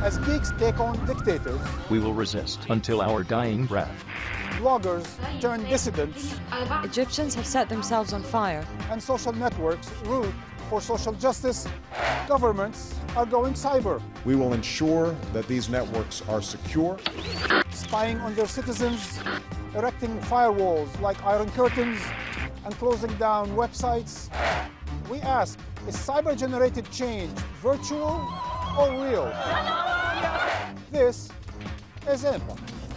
As geeks take on dictators, we will resist until our dying breath. Bloggers turn dissidents. Egyptians have set themselves on fire. And social networks root for social justice. Governments are going cyber. We will ensure that these networks are secure. Spying on their citizens, erecting firewalls like Iron Curtains, and closing down websites. We ask, is cyber-generated change virtual or real? This is Empire.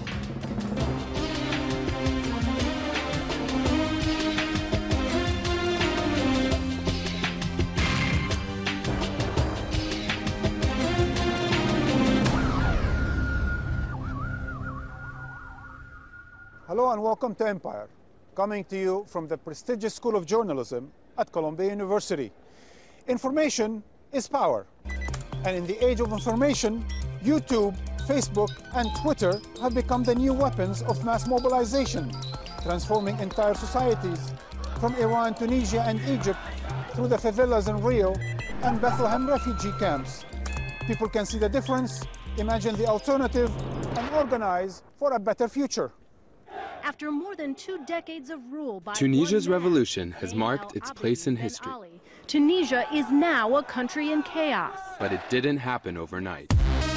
Hello and welcome to Empire, coming to you from the prestigious School of Journalism at Columbia University. Information is power. And in the age of information, YouTube, Facebook, and Twitter have become the new weapons of mass mobilization, transforming entire societies from Iran, Tunisia, and Egypt through the favelas in Rio and Bethlehem refugee camps. People can see the difference, imagine the alternative, and organize for a better future. After more than 2 decades of rule by Tunisia's revolution has marked its place in history. Tunisia is now a country in chaos. But it didn't happen overnight.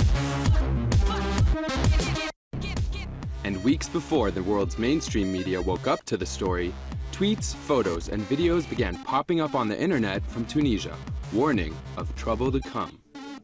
And weeks before the world's mainstream media woke up to the story, tweets, photos, and videos began popping up on the internet from Tunisia, warning of trouble to come.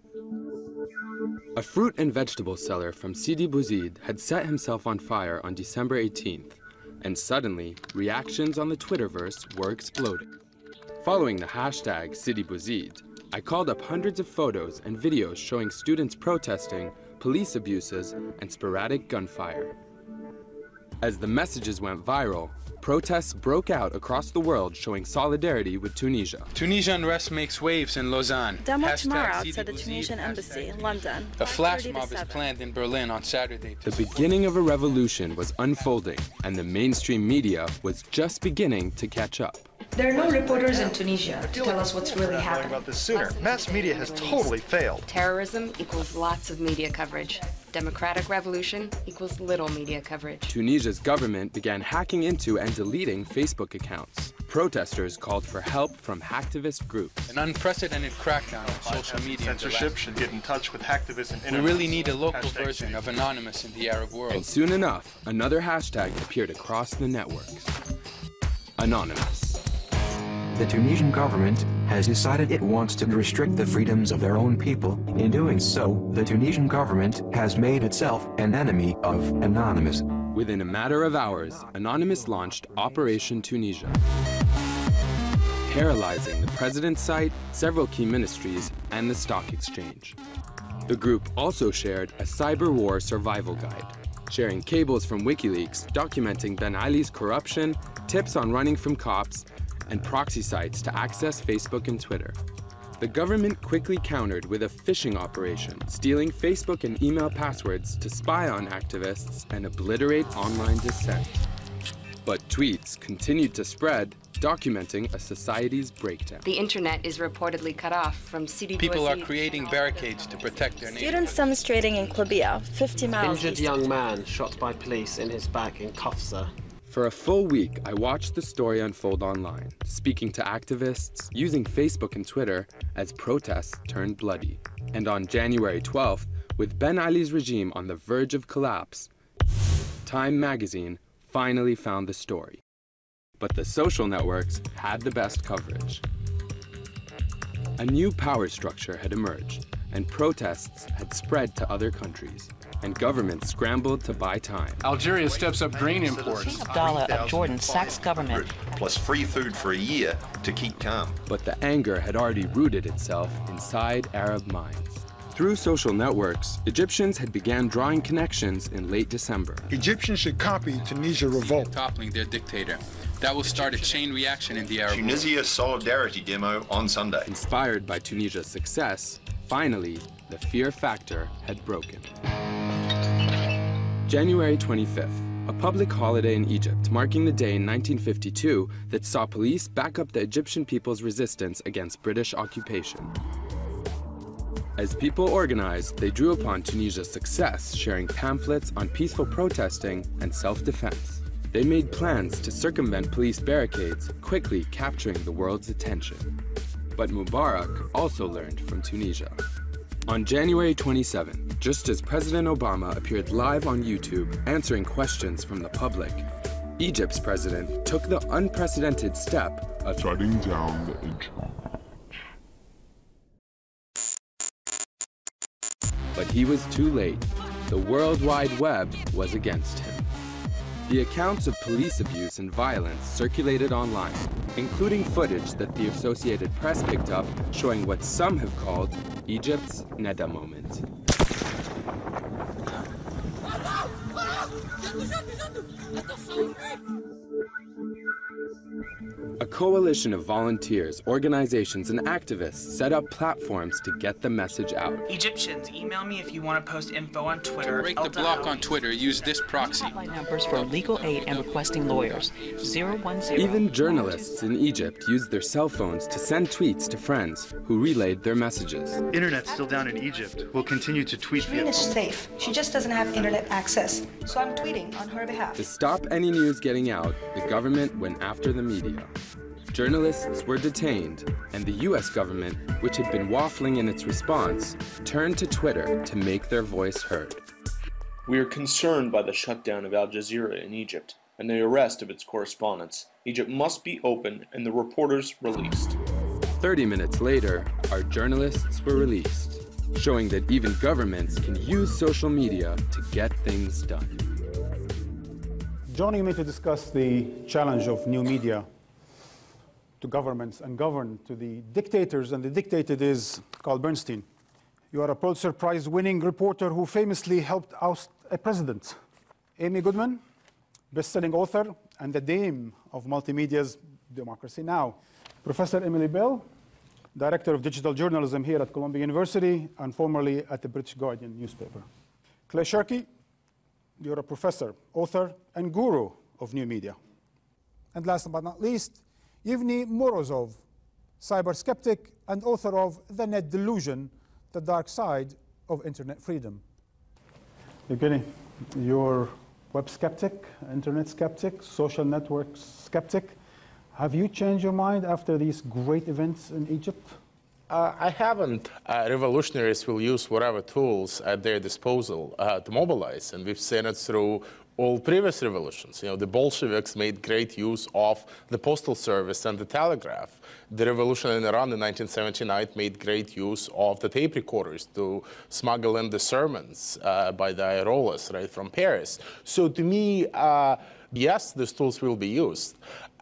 A fruit and vegetable seller from Sidi Bouzid had set himself on fire on December 18th, and suddenly, reactions on the Twitterverse were exploding. Following the hashtag Sidi Bouzid, I called up hundreds of photos and videos showing students protesting, police abuses, and sporadic gunfire. As the messages went viral, protests broke out across the world showing solidarity with Tunisia. Tunisia unrest makes waves in Lausanne. Demo tomorrow outside the Tunisian embassy in London. A flash mob is planned in Berlin on Saturday. The beginning of a revolution was unfolding, and the mainstream media was just beginning to catch up. There are no reporters in Tunisia to tell us what's really happening. About this sooner. Mass media has totally failed. Terrorism equals lots of media coverage. Democratic revolution equals little media coverage. Tunisia's government began hacking into and deleting Facebook accounts. Protesters called for help from hacktivist groups. An unprecedented crackdown on social media. Censorship should get in touch with hacktivists and we really need a local version of Anonymous in the Arab world. And soon enough, another hashtag appeared across the networks. Anonymous. The Tunisian government has decided it wants to restrict the freedoms of their own people. In doing so, the Tunisian government has made itself an enemy of Anonymous. Within a matter of hours, Anonymous launched Operation Tunisia, paralyzing the president's site, several key ministries, and the stock exchange. The group also shared a cyber war survival guide, sharing cables from WikiLeaks documenting Ben Ali's corruption, tips on running from cops, and proxy sites to access Facebook and Twitter. The government quickly countered with a phishing operation, stealing Facebook and email passwords to spy on activists and obliterate online dissent. But tweets continued to spread, documenting a society's breakdown. The internet is reportedly cut off from Sidi Bouzid. People are creating barricades to protect their neighborhood. Students demonstrating in Klobia, 50 miles Injured young man shot by police in his back in Kofsa. For a full week, I watched the story unfold online, speaking to activists, using Facebook and Twitter as protests turned bloody. And on January 12th, with Ben Ali's regime on the verge of collapse, Time magazine finally found the story. But the social networks had the best coverage. A new power structure had emerged, and protests had spread to other countries. And governments scrambled to buy time. Algeria steps up grain imports. King Abdallah of Jordan sacks government. Plus free food for a year to keep calm. But the anger had already rooted itself inside Arab minds. Through social networks, Egyptians had began drawing connections in late December. Egyptians should copy Tunisia revolt. Toppling their dictator. That will start a chain reaction in the Arab world. Tunisia solidarity demo on Sunday. Inspired by Tunisia's success, finally, the fear factor had broken. January 25th, a public holiday in Egypt, marking the day in 1952 that saw police back up the Egyptian people's resistance against British occupation. As people organized, they drew upon Tunisia's success, sharing pamphlets on peaceful protesting and self-defense. They made plans to circumvent police barricades, quickly capturing the world's attention. But Mubarak also learned from Tunisia. On January 27, just as President Obama appeared live on YouTube answering questions from the public, Egypt's president took the unprecedented step of shutting down the internet. But he was too late. The World Wide Web was against him. The accounts of police abuse and violence circulated online, including footage that the Associated Press picked up showing what some have called Egypt's Neda moment. A coalition of volunteers, organizations, and activists set up platforms to get the message out. Egyptians, email me if you want to post info on Twitter. To break the block on Twitter, use this proxy. Hotline numbers for legal aid and requesting lawyers. 010. Even journalists in Egypt used their cell phones to send tweets to friends who relayed their messages. Internet's still down in Egypt. We'll continue to tweet via Shireen is safe. She just doesn't have internet access. So I'm tweeting on her behalf. To stop any news getting out, the government went after the media. Journalists were detained, and the US government, which had been waffling in its response, turned to Twitter to make their voice heard. We are concerned by the shutdown of Al Jazeera in Egypt and the arrest of its correspondents. Egypt must be open and the reporters released. 30 minutes later, our journalists were released, showing that even governments can use social media to get things done. Joining me to discuss the challenge of new media to governments and govern to the dictators, and the dictated is Carl Bernstein. You are a Pulitzer Prize-winning reporter who famously helped oust a president. Amy Goodman, best-selling author and the dame of multimedia's Democracy Now! Professor Emily Bell, Director of Digital Journalism here at Columbia University and formerly at the British Guardian newspaper. Clay Shirky, you're a professor, author, and guru of new media. And last but not least, Yevgeny Morozov, cyber skeptic and author of The Net Delusion, The Dark Side of Internet Freedom. Yevgeny, you're web skeptic, internet skeptic, social network skeptic. Have you changed your mind after these great events in Egypt? I haven't. Revolutionaries will use whatever tools at their disposal to mobilize, and we've seen it through all previous revolutions. You know, the Bolsheviks made great use of the postal service and the telegraph. The revolution in Iran in 1979 made great use of the tape recorders to smuggle in the sermons by the Ayatollahs, right, from Paris. So to me, yes, these tools will be used,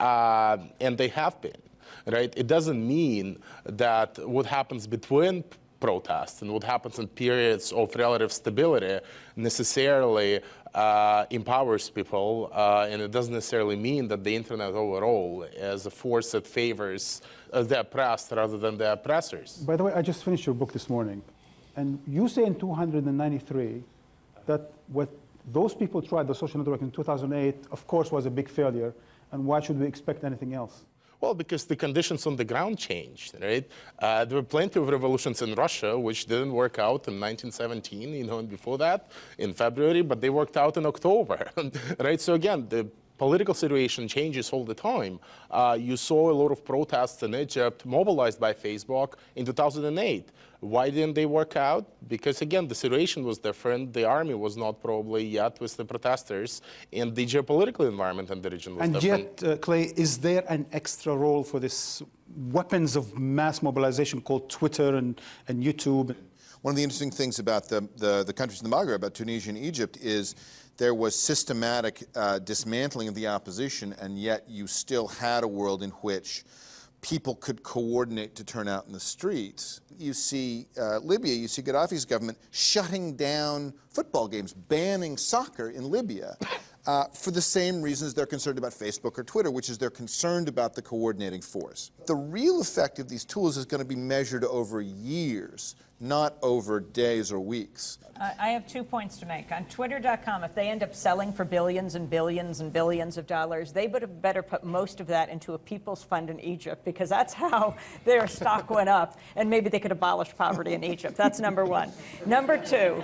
and they have been, right? It doesn't mean that what happens between protests and what happens in periods of relative stability necessarily empowers people, and it doesn't necessarily mean that the internet overall is a force that favors the oppressed rather than the oppressors. By the way, I just finished your book this morning, and you say in 293 that what those people tried, the social network in 2008, of course, was a big failure, and why should we expect anything else? Well, because the conditions on the ground changed, right? There were plenty of revolutions in Russia which didn't work out in 1917, you know, and before that, in February, but they worked out in October, right? So again, the political situation changes all the time. You saw a lot of protests in Egypt mobilized by Facebook in 2008. Why didn't they work out? Because again, the situation was different. The army was not probably yet with the protesters, and the geopolitical environment in the region was different. And yet, Clay, is there an extra role for this weapons of mass mobilization called Twitter and YouTube? One of the interesting things about the countries in the Maghreb, about Tunisia and Egypt, is there was systematic dismantling of the opposition, and yet you still had a world in which people could coordinate to turn out in the streets. You see Libya, you see Gaddafi's government shutting down football games, banning soccer in Libya for the same reasons they're concerned about Facebook or Twitter, which is they're concerned about the coordinating force. The real effect of these tools is going to be measured over years. not over days or weeks. I have 2 points to make. On Twitter.com, if they end up selling for billions and billions and billions of dollars, they would have better put most of that into a people's fund in Egypt, because that's how their stock went up, and maybe they could abolish poverty in Egypt. That's number one. Number two,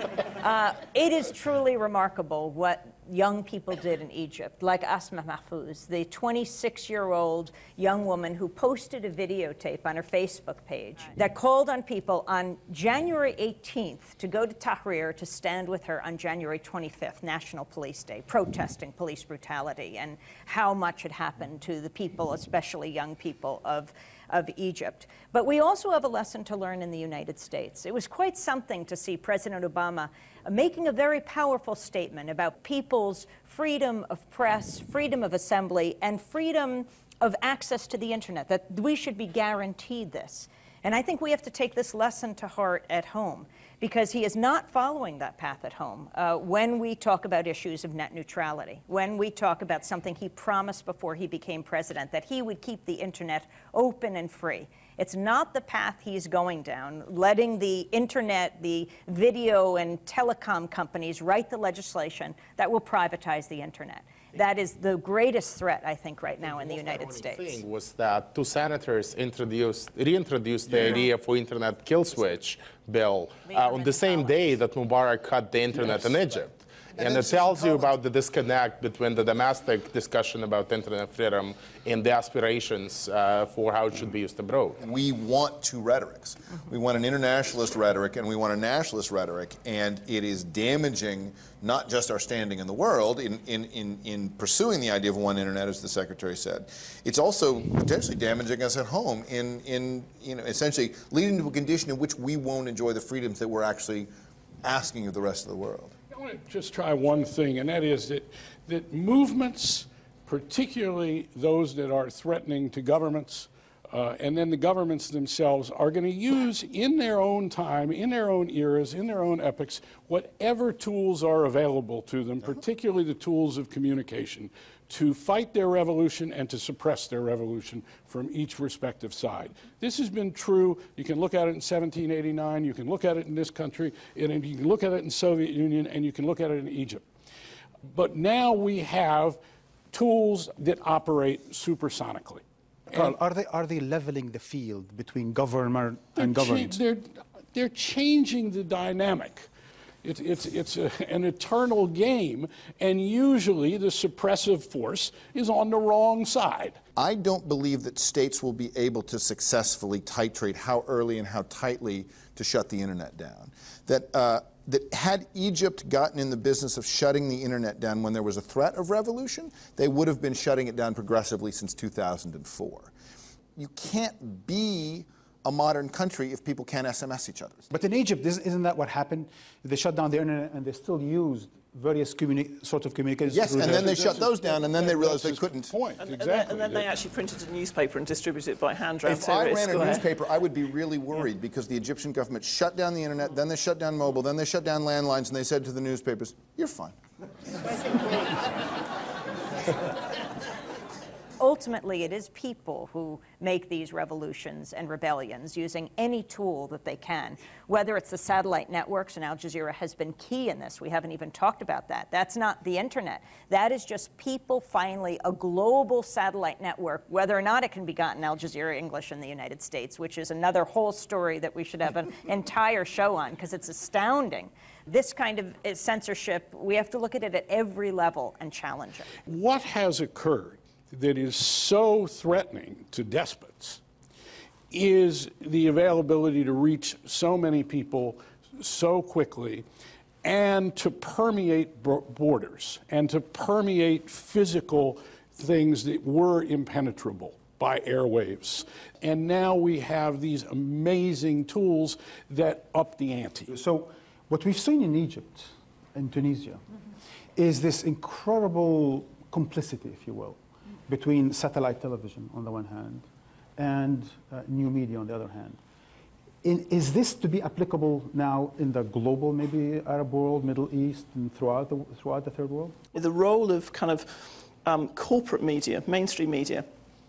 it is truly remarkable what young people did in Egypt, like Asma Mahfouz, the 26-year-old young woman who posted a videotape on her Facebook page that called on people on January 18th to go to Tahrir to stand with her on January 25th, National Police Day, protesting police brutality and how much had happened to the people, especially young people of Egypt. But we also have a lesson to learn in the United States. It was quite something to see President Obama making a very powerful statement about people's freedom of press, freedom of assembly, and freedom of access to the internet, that we should be guaranteed this. And I think we have to take this lesson to heart at home, because he is not following that path at home when we talk about issues of net neutrality, when we talk about something he promised before he became president, that he would keep the internet open and free. It's not the path he's going down, letting the internet, the video and telecom companies write the legislation that will privatize the internet. That is the greatest threat, I think, right now in the United States. The thing was that two senators reintroduced the idea for internet kill switch bill on the same day that Mubarak cut the internet in Egypt. And it tells you about the disconnect between the domestic discussion about internet freedom and the aspirations for how it should be used abroad. We want two rhetorics. We want an internationalist rhetoric and we want a nationalist rhetoric, and it is damaging not just our standing in the world in pursuing the idea of one internet, as the Secretary said. It's also potentially damaging us at home in essentially leading to a condition in which we won't enjoy the freedoms that we're actually asking of the rest of the world. I want to just try one thing, and that is that movements, particularly those that are threatening to governments, and then the governments themselves, are going to use in their own time, in their own eras, in their own epochs, whatever tools are available to them, particularly the tools of communication, to fight their revolution and to suppress their revolution from each respective side. This has been true. You can look at it in 1789, you can look at it in this country, and you can look at it in Soviet Union, and you can look at it in Egypt. But now we have tools that operate supersonically. Carl, are they leveling the field between government and government? They're changing the dynamic. It's an eternal game, and usually the suppressive force is on the wrong side. I don't believe that states will be able to successfully titrate how early and how tightly to shut the internet down. That had Egypt gotten in the business of shutting the internet down when there was a threat of revolution, they would have been shutting it down progressively since 2004. You can't be a modern country if people can't SMS each other. But in Egypt, isn't that what happened? They shut down the internet and they still used various sorts of communications. Yes, and then they shut those down, and then they realized they couldn't. And then they actually printed a newspaper and distributed it by hand around Tahrir Square. If I ran a newspaper, I would be really worried, because the Egyptian government shut down the internet, then they shut down mobile, then they shut down landlines, and they said to the newspapers, "You're fine." Ultimately, it is people who make these revolutions and rebellions using any tool that they can, whether it's the satellite networks, and Al Jazeera has been key in this. We haven't even talked about that. That's not the internet. That is just people finally, a global satellite network, whether or not it can be gotten Al Jazeera English in the United States, which is another whole story that we should have an entire show on, because it's astounding. This kind of censorship, we have to look at it at every level and challenge it. What has occurred that is so threatening to despots is the availability to reach so many people so quickly, and to permeate borders, and to permeate physical things that were impenetrable by airwaves. And now we have these amazing tools that up the ante. So what we've seen in Egypt and Tunisia is this incredible complicity, if you will, between satellite television on the one hand and new media on the other hand. Is this to be applicable now in the global, maybe Arab world, Middle East, and throughout the third world? The role of kind of corporate media, mainstream media,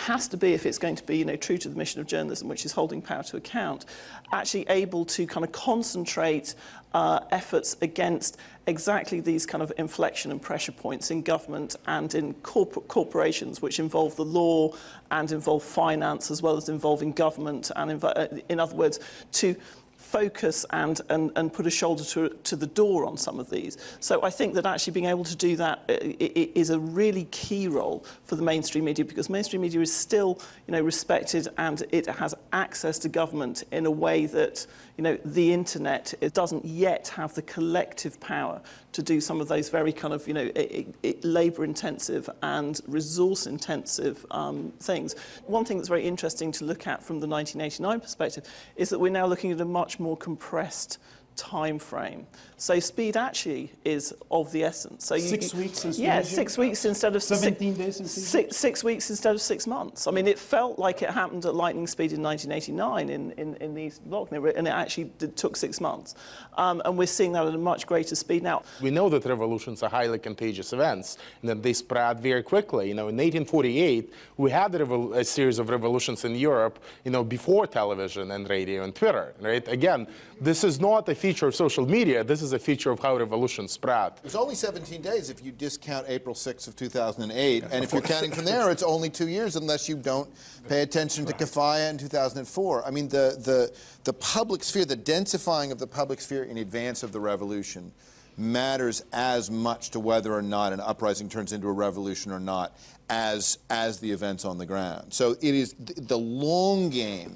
has to be, if it's going to be, true to the mission of journalism, which is holding power to account, actually able to kind of concentrate efforts against exactly these kind of inflection and pressure points in government and in corporations, which involve the law and involve finance, as well as involving government, and in other words, to focus and put a shoulder to the door on some of these. So I think that actually being able to do that is a really key role for the mainstream media, because mainstream media is still, respected, and it has access to government in a way that, the internet, it doesn't yet have the collective power to do some of those very kind of, labour-intensive and resource-intensive things. One thing that's very interesting to look at from the 1989 perspective is that we're now looking at a much more compressed time frame. So speed actually is of the essence. So 6 weeks in yeah, 6 weeks instead of 17 days in 6 weeks instead of 6 months. I mean, it felt like it happened at lightning speed in 1989 in the Eastern Bloc, and it actually took 6 months. And we're seeing that at a much greater speed now. We know that revolutions are highly contagious events, and that they spread very quickly. In 1848, we had a series of revolutions in Europe, before television and radio and Twitter, right? Again, this is not a feature of social media. This is a feature of how revolutions spread. It's only 17 days if you discount April 6th of 2008, and if you're counting from there, it's only 2 years unless you don't pay attention to Kafaya in 2004. I mean, the public sphere, the densifying of the public sphere in advance of the revolution matters as much to whether or not an uprising turns into a revolution or not as the events on the ground. So it is the long game,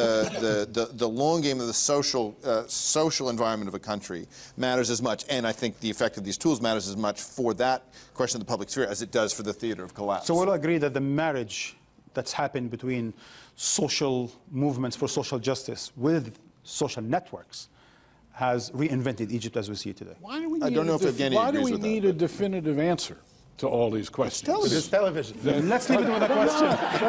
the long game of the social environment of a country matters as much, and I think the effect of these tools matters as much for that question of the public sphere as it does for the theater of collapse. So we'll agree that the marriage that's happened between social movements for social justice with social networks has reinvented Egypt as we see it today. Why do we need a definitive answer to all these questions? It's television. Let's leave it with a question.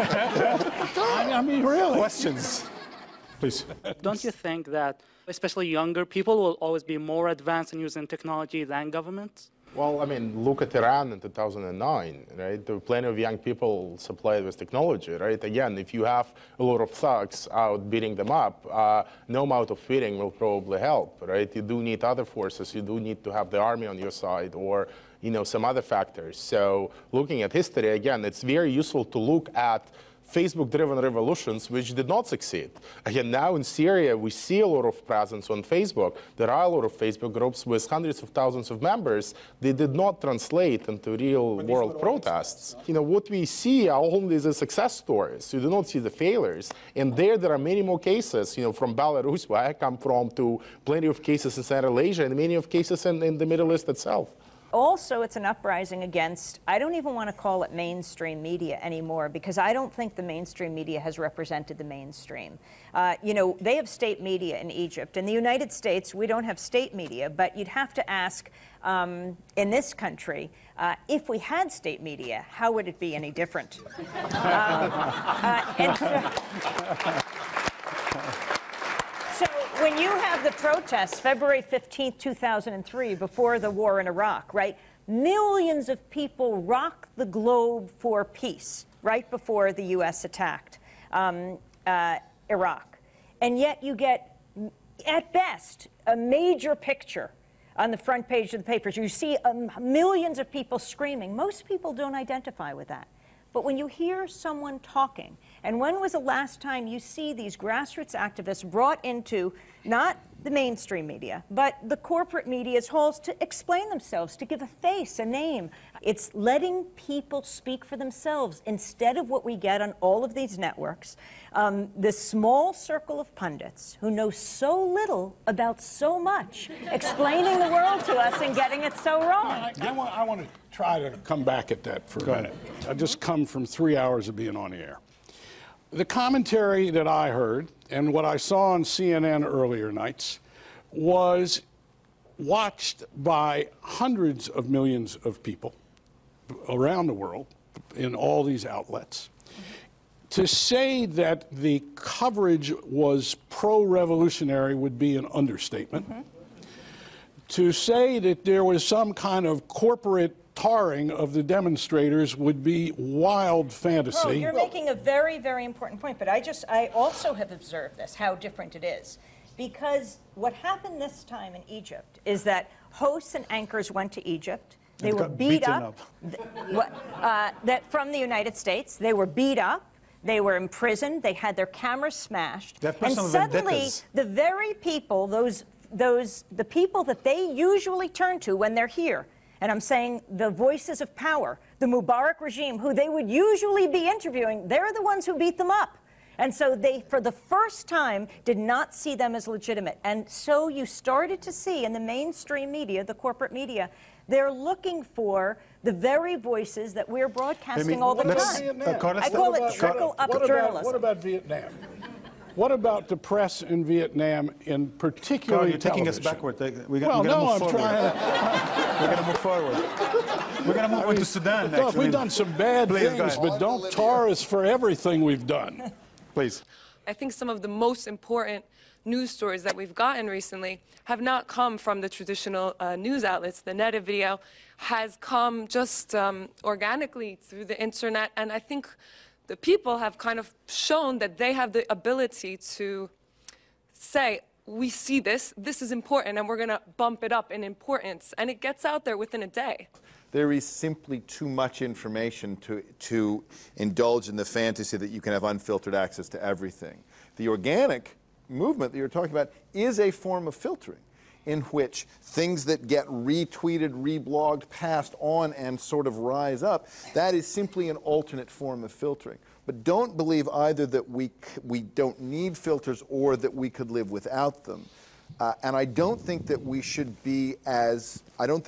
I mean, really. Questions, please. Don't you think that, especially younger people, will always be more advanced in using technology than governments? Well, I mean, look at Iran in 2009, right? There were plenty of young people supplied with technology, right? Again, if you have a lot of thugs out beating them up, no amount of feeding will probably help, right? You do need other forces. You do need to have the army on your side, or some other factors. So looking at history, again, it's very useful to look at Facebook-driven revolutions which did not succeed. Again, now in Syria, we see a lot of presence on Facebook. There are a lot of Facebook groups with hundreds of thousands of members. They did not translate into real-world protests. What we see are only the success stories. You do not see the failures. And there are many more cases, from Belarus, where I come from, to plenty of cases in Central Asia, and many of cases in the Middle East itself. Also, it's an uprising against, I don't even want to call it mainstream media anymore, because I don't think the mainstream media has represented the mainstream. They have state media in Egypt. In the United States, we don't have state media, but you'd have to ask, in this country, if we had state media, how would it be any different? When you have the protests, February 15th, 2003, before the war in Iraq, right? Millions of people rocked the globe for peace right before the U.S. attacked Iraq. And yet you get, at best, a major picture on the front page of the papers. You see millions of people screaming. Most people don't identify with that. But when you hear someone talking, and when was the last time you see these grassroots activists brought into not the mainstream media, but the corporate media's halls to explain themselves, to give a face, a name? It's letting people speak for themselves instead of what we get on all of these networks. This small circle of pundits who know so little about so much, explaining the world to us and getting it so wrong. I want to try to come back at that for a minute. I just come from 3 hours of being on the air. The commentary that I heard and what I saw on CNN earlier nights was watched by hundreds of millions of people around the world in all these outlets. To say that the coverage was pro-revolutionary would be an understatement. to say that there was some kind of corporate tarring of the demonstrators would be wild fantasy. Oh, you're making a very, very important point, but I also have observed this, how different it is. Because what happened this time in Egypt is that hosts and anchors went to Egypt. They were beat up. From the United States. They were beat up. They were imprisoned. They had their cameras smashed. And suddenly, the very people, the people that they usually turn to when they're here, and I'm saying the voices of power, the Mubarak regime, who they would usually be interviewing, they're the ones who beat them up. And so they, for the first time, did not see them as legitimate. And so you started to see in the mainstream media, the corporate media, they're looking for the very voices that we're broadcasting all the time. I call it trickle-up journalism. What about Vietnam? What about the press in Vietnam, in particular? You're taking us backward. We're going to move forward. We're going to move forward. We're going to move on to Sudan next. We've done some bad things, but don't tar us for everything we've done. Please. I think some of the most important news stories that we've gotten recently have not come from the traditional news outlets. The native video has come just organically through the internet, and I think the people have kind of shown that they have the ability to say, we see this is important, and we're going to bump it up in importance, and it gets out there within a day. There is simply too much information to indulge in the fantasy that you can have unfiltered access to everything. The organic movement that you're talking about is a form of filtering in which things that get retweeted, reblogged, passed on, and sort of rise up, that is simply an alternate form of filtering. But don't believe either that we don't need filters or that we could live without them. And I don't think that we should be as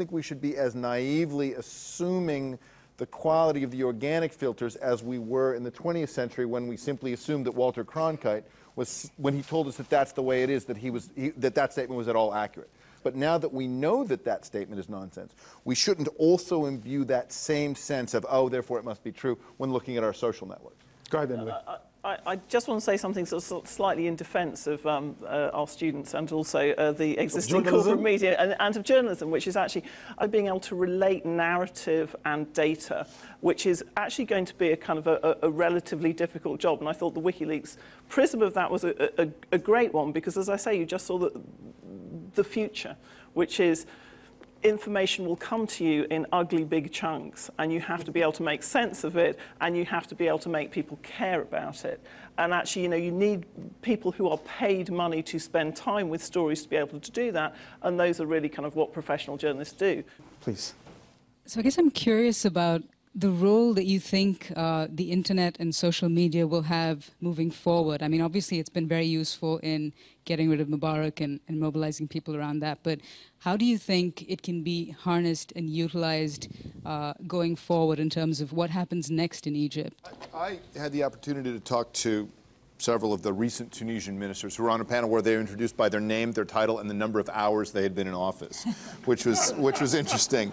naively assuming the quality of the organic filters as we were in the 20th century, when we simply assumed that Walter Cronkite was, when he told us that that's the way it is, that statement was at all accurate. But now that we know that that statement is nonsense, we shouldn't also imbue that same sense of, oh, therefore it must be true, when looking at our social networks. Go ahead, Emily. I just want to say something sort of slightly in defence of our students and also the existing corporate media and of journalism, which is actually being able to relate narrative and data, which is actually going to be a kind of a relatively difficult job. And I thought the WikiLeaks prism of that was a great one, because, as I say, you just saw the future, which is information will come to you in ugly big chunks, and you have to be able to make sense of it, and you have to be able to make people care about it. And actually, you need people who are paid money to spend time with stories to be able to do that, and those are really kind of what professional journalists do. Please. So I guess I'm curious about the role that you think the internet and social media will have moving forward. I mean, obviously it's been very useful in getting rid of Mubarak and mobilizing people around that, but how do you think it can be harnessed and utilized going forward in terms of what happens next in Egypt? I had the opportunity to talk to several of the recent Tunisian ministers who were on a panel where they were introduced by their name, their title, and the number of hours they had been in office, which was interesting.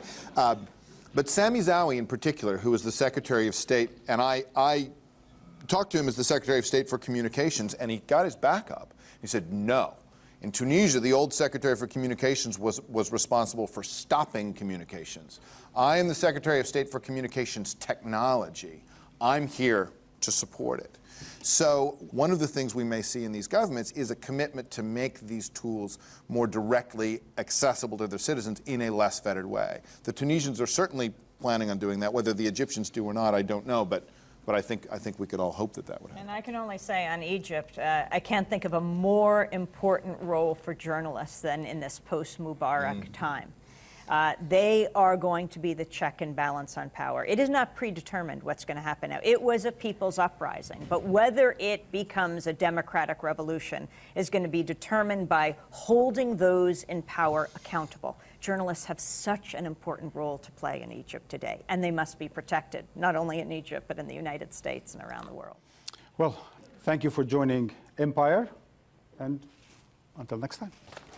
But Sami Zawi in particular, who was the Secretary of State, and I talked to him as the Secretary of State for Communications, and he got his back up. He said, no. In Tunisia, the old Secretary for Communications was responsible for stopping communications. I am the Secretary of State for Communications Technology. I'm here to support it. So one of the things we may see in these governments is a commitment to make these tools more directly accessible to their citizens in a less fettered way. The Tunisians are certainly planning on doing that. Whether the Egyptians do or not, I don't know, but I think we could all hope that that would happen. And I can only say on Egypt, I can't think of a more important role for journalists than in this post-Mubarak time. They are going to be the check and balance on power. It is not predetermined what's going to happen now. It was a people's uprising, but whether it becomes a democratic revolution is going to be determined by holding those in power accountable. Journalists have such an important role to play in Egypt today, and they must be protected, not only in Egypt, but in the United States and around the world. Well, thank you for joining Empire, and until next time.